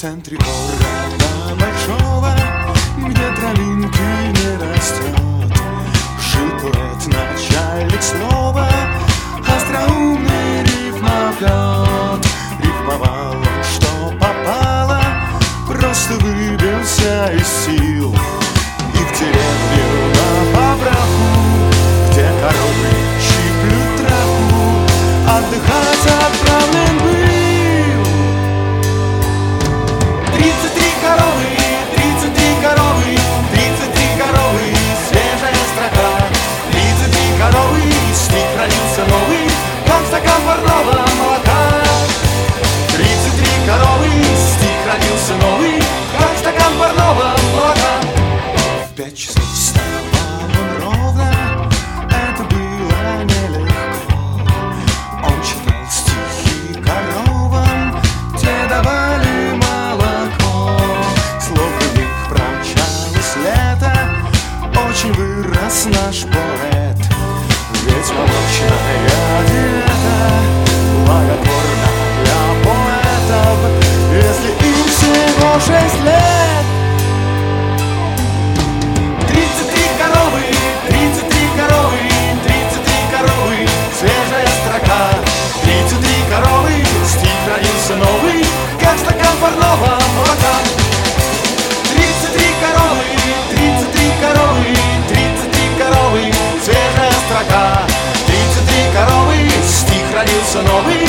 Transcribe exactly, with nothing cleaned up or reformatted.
центре города большого, где травинки не растет, жил поэт, начальник слова, остроумный рифмоплет. Рифмовал он, что попало, просто выбился из сил. И в деревню на поправку, где коровы щиплют травку, отдыхать отправлен был. Тридцать три коровы, тридцать три коровы, тридцать три коровы, свежая строка. Тридцать три коровы, стих родился новый, как стакан парного молока. Тридцать три коровы, стих родился новый, как стакан парного молока. В пять часов вставал он ровно, это было нелегко. Он читал стихи коровам, те давали молоко. Словно в них промчалось лето, очень вырос наш поэт. Ведь молочная диета благотворна для поэтов, если им всего шесть лет. Тридцать три коровы, тридцать три коровы, тридцать три коровы, свежая строка. Тридцать три коровы, стих родился новый, как стакан парного молока. Тридцать три коровы, тридцать три коровы, тридцать три коровы, свежая строка. Тридцать три коровы, стих родился новый,